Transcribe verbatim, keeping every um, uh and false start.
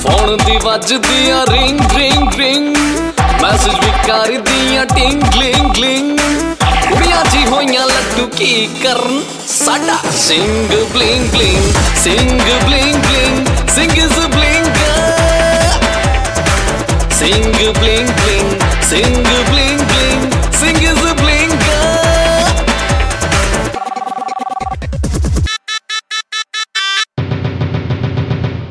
Phone दी वजदियां ring ring ring, message भी कर दियां टिंग लिंग लिंग। कुड़ियां जी होइयां लड्डू की करन, साडा Singh bling bling, Singh bling bling.